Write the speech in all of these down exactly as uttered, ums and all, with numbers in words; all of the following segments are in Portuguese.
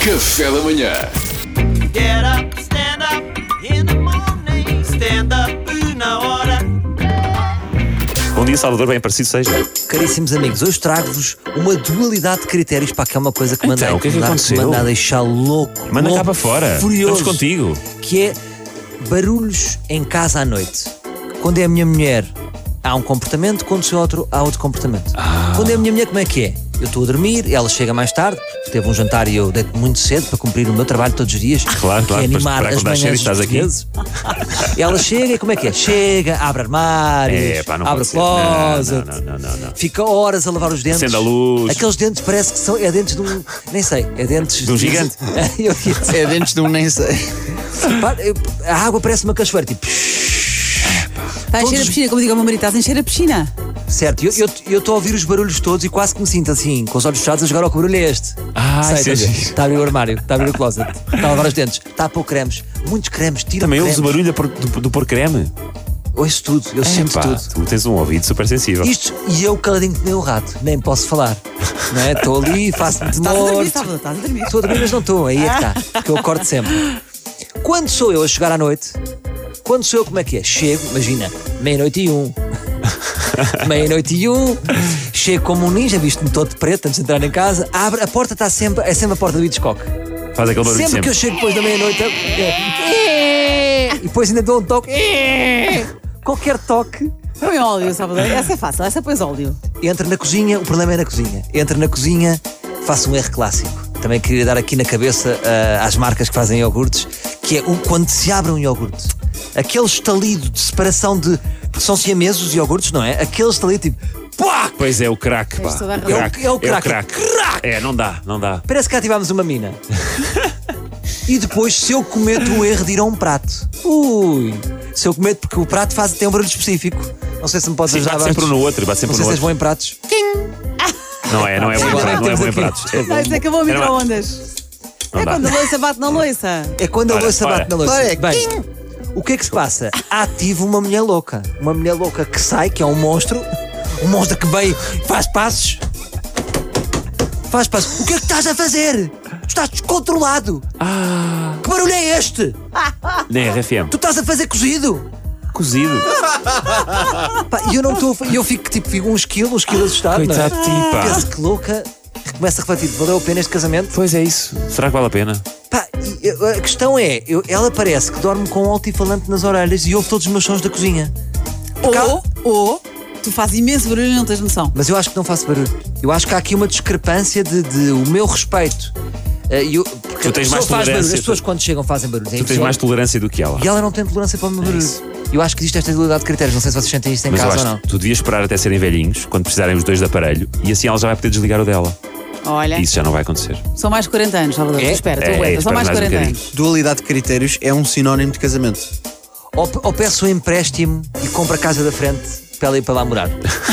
Café da manhã. Get up, stand up in the morning. Stand up na hora. Bom dia, Salvador, bem parecido seja. Caríssimos amigos, hoje trago-vos uma dualidade de critérios para que é uma coisa que manda Então, o que é que incomodar, aconteceu? manda a deixar louco. Manda louco, cá para fora. furioso, Estamos contigo. que é barulhos em casa à noite. Quando é a minha mulher, há um comportamento, quando sou outro, há outro comportamento. Ah. Quando é a minha mulher, como é que é? Eu estou a dormir, ela chega mais tarde, teve um jantar e eu deito muito cedo para cumprir o meu trabalho todos os dias. Claro, que claro, é para animar esperar as quando dá cheiro manhãs e estás dos aqui. portugueses. Ela chega e como é que é? Chega, abre armários, É, pá, não abre pode ser. closet, Não, não, não, não, não. fica horas a lavar os dentes. Acende a luz. Aqueles dentes parece que são. É dentes de um. Nem sei. É dentes De um gigante. Eu ia dizer, É dentes de um nem sei. pá, eu- a água parece uma cachoeira, tipo. Está a encher a Todos- piscina, como digo ao meu marido, estás a encher a piscina. Certo, eu estou a ouvir os barulhos todos e quase que me sinto assim, com os olhos fechados, a jogar ao que barulho é este. Ah, Sei, isso é estás a ver? giro. Está a abrir o armário, está a abrir o closet, está a lavar os dentes, está a pôr cremes, muitos cremes, tira Também cremes. ouves o barulho da por- do, do pôr creme. Ouço tudo, eu sinto Epá, tudo. tu tens um ouvido super sensível. Isto e eu caladinho que nem um rato, nem posso falar. Não é? Estou ali, faço-me de Estás a dormir, morto. Salvador, estás a dormir. Estou a dormir, mas não estou, aí é que está, porque eu acordo sempre. Quando sou eu a chegar à noite, quando sou eu, como é que é? Chego, imagina, meia-noite e um. Meia-noite e um, chego como um ninja, visto-me todo de preto antes de entrar em casa, abre, a porta está sempre, é sempre a porta do Hitchcock. Faz aquele barulho Sempre, sempre. que eu chego depois da meia-noite, é, e depois ainda dou um toque, qualquer toque. Põe óleo, Salvador. Essa é fácil, essa pões óleo. Entra na cozinha, o problema é na cozinha. Entra na cozinha, faço um erro clássico. Também queria dar aqui na cabeça ah, às marcas que fazem iogurtes, que é o, quando se abre um iogurte, aquele estalido de separação de. Porque são siameses os iogurtes, não é? Aquele estalido tipo. Pá! Pois é, o crack, pá. Tens toda a razão. Crack. É o- é o crack. crack. É, não dá, não dá. Parece que ativámos uma mina. E depois, se eu cometo o erro de ir a um prato. Ui! Se eu cometo, porque o prato faz, tem um barulho específico. Não sei se me podes Sim, ajudar. bate sempre um Bastos. no outro, bate Não sempre sei um se és no bom outro. em pratos. Não é, não é bom em Agora pratos. Não é temos bom em aqui. pratos. É Ah, isso é que eu vou Era uma- micro-ondas. Não É dá. quando a louça bate na louça. É quando a Ora, louça ora. bate na louça. Ora, Bem, o que é que se passa? Ativo uma mulher louca. Uma mulher louca que sai, que é um monstro. Um monstro que vem, faz passos. Faz passos. O que é que estás a fazer? Tu estás descontrolado. Ah, Que barulho é este? na R F M. Tu estás a fazer cozido. Cozido. Pá, E eu não estou. E eu fico tipo, fico uns quilos, uns quilos assustado. não é? Coitado de ti, pá. Penso que louca. Começa a refletir, valeu a pena este casamento? Pois é isso. Será que vale a pena? Pá, e, uh, a questão é, eu- ela parece que dorme com um altifalante nas orelhas e ouve todos os meus sons da cozinha. Ou, ou, tu fazes imenso barulho e não tens noção. Mas eu acho que não faço barulho. Eu acho que há aqui uma discrepância de, de o meu respeito. Uh, e eu, porque Tu a tens pessoa mais faz barulho, tolerância, as pessoas tu- quando chegam fazem barulho. É Tu tens impossível. mais tolerância do que ela. E ela não tem tolerância para o meu barulho. isso. Eu acho que existe esta dualidade de critérios. Não sei se vocês sentem isto em Mas eu casa acho ou não. que tu devias esperar até serem velhinhos, quando precisarem os dois de aparelho, e assim ela já vai poder desligar o dela. Olha, E isso já não vai acontecer. são mais de quarenta anos, Salvador. É? Tu espera, tu É, aguenta. São espera mais de mais um quarenta bocadinho. anos. Dualidade de critérios é um sinónimo de casamento. Ou, ou peço um empréstimo e compro a casa da frente para ela ir para lá morar.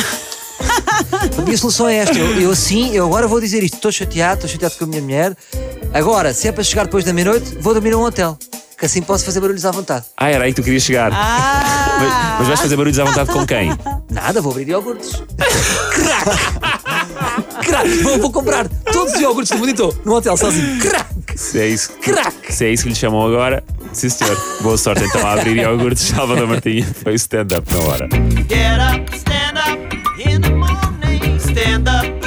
A minha solução é esta. Eu, eu assim, eu agora vou dizer isto. Estou chateado, estou chateado com a minha mulher. Agora, se é para chegar depois da meia-noite, vou dormir num hotel. Que assim posso fazer barulhos à vontade. Ah, era aí que tu querias chegar. Ah! Mas, mas vais fazer barulhos à vontade com quem? Nada, vou abrir iogurtes. Crack! Crack! Vou, vou comprar todos os iogurtes do mundo e estou num hotel sozinho. Crack! Se é isso, Crack! se é isso que lhe chamam agora, sim senhor. Boa sorte então a abrir iogurtes. Salvador Martinha foi o stand-up na hora. Get up, stand up in the morning. Stand up